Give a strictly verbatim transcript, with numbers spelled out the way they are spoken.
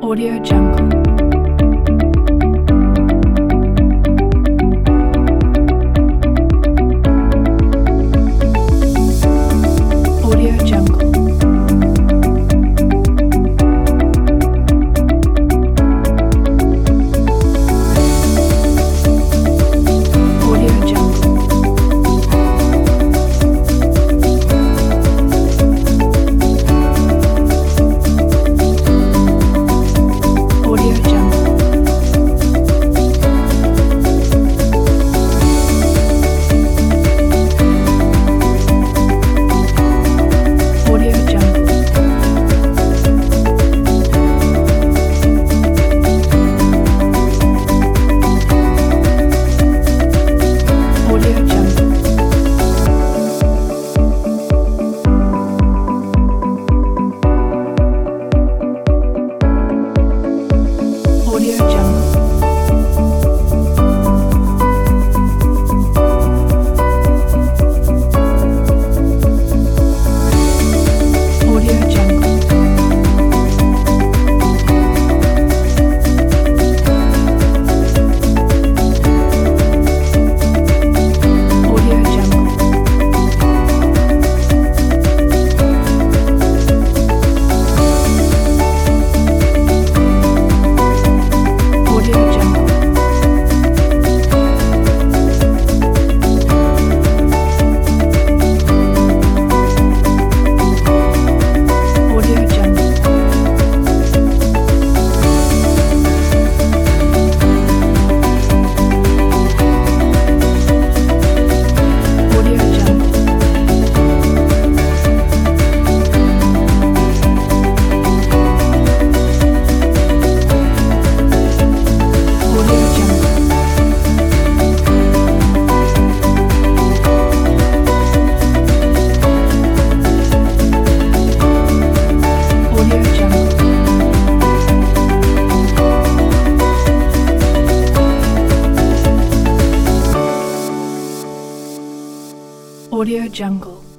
Audio Jungle. Audio Jungle. Audio Jungle. Audio Jungle. Audio Jungle. Audio Jungle. Audio Jungle. Audio Jungle. Audio Jungle. Audio Jungle. Audio Jungle. Audio Jungle. Audio Jungle. Audio Jungle. Audio Jungle.